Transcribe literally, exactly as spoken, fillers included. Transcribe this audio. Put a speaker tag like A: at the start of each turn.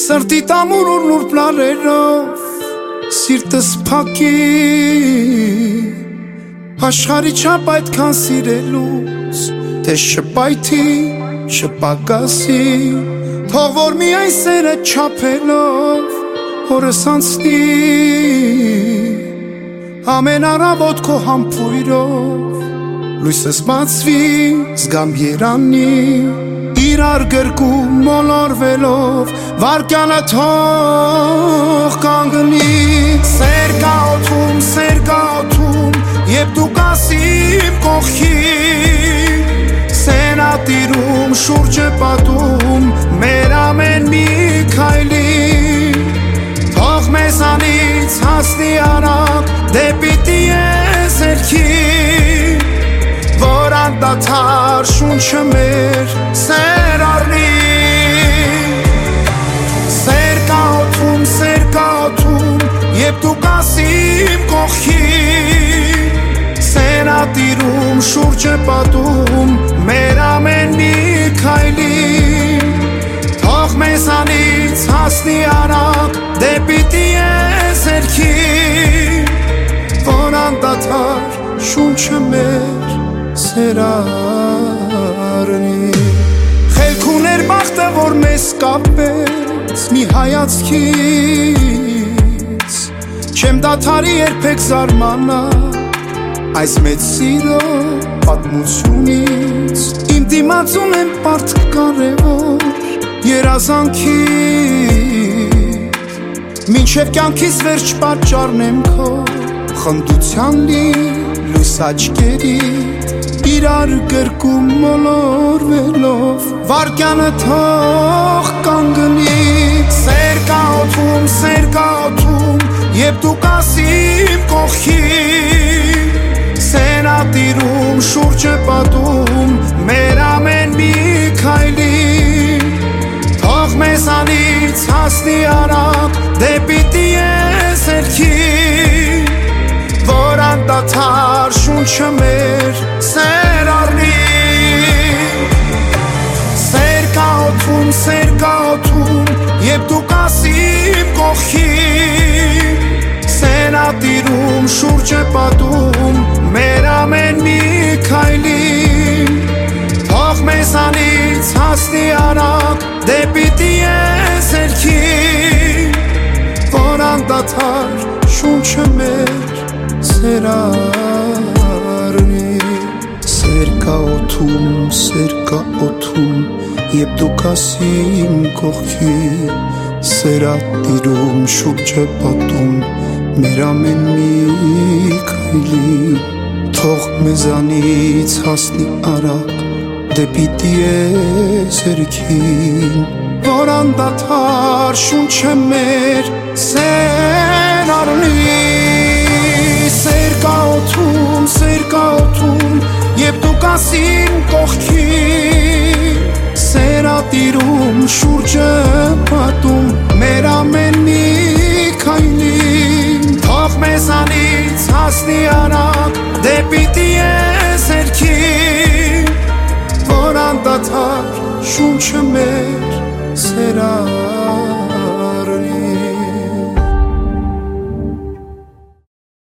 A: Սրտի տամուրուր նուր պլարերով Սիրտս պակի Աշխարի չապ այդքան սիրելուց Թե շպայթի, շպակասի Թող որ միայն սերը չապելով Հորս անցնի Ամեն առավոտ քո համբույրով Լույսս բացվի, զգամ երանի Իրար գրկում մոլորվելով Վարկյանը թող կանգնի Սեր կա օդում, սեր կա օդում Եվ դու կաս իմ կողքին Սենատիրում, շուրջը պատում Մեր ամեն մի քայլին Թող մեզանից հասնի արագ Դեպի տիեզերքին Որ անդադար շունչը մեր սեր առնի Սեր կա օդում, սեր կա օդում Եվ դու կաս իմ կողքին Սենատիրում, շուրջը պատում Մեր ամեն մի քայլին Թող մեզանից հասնի արագ Դեպի տիեզերքին Որ անդադար շունչը մեր սեր առնի Խելք ուներ բախտը, որ մեզ կապեց Մի հայացքից Չեմ դադարի երբեք զարմանալ Այս մեծ սիրո պատմությունից Իմ դիմացուն եմ պարտ կարևոր երազանքի Մինչև կյանքիս վերջ պատճառնեմ քո Խնդության լի լույս աչքերիդ Իրար գրկում մոլորվելով Վարկյանը թող կանգնի Սեր կա օդում, սեր կա օդում Եվ դու կաս իմ կողքին Սենատիրում, շուրջը պատում Մեր ամեն մի քայլին Թող մեզանից հասնի արագ Դեպի տիեզերքին Որ անդադար շունչը մեր սեր առնի Սեր կա օդում, սեր կա օդում Եվ դու կաս իմ կողքին Սենատիրում, շուրջը պատում Մեր ամեն մի քայլին Թող մեզանից հասնի արագ Դեպի տիեզերքին Որ անդադար շունչը մեր սեր առնի Սեր կա օդում, սեր կա օդում Եվ դու կաս իմ կողքին Սերատիրում, շուրջը պատում Մեր ամեն մի քայլին Թող մեզանից հասնի արագ Դեպի տիեզերքին Որ անդադար շունչը մեր սեր առնի Սեր կա օդում, սեր կա օդում Եվ դու կաս իմ կողքին Սերատիրում, շուրջը պատում Մեր ամեն մի քայլին Թող մեզանից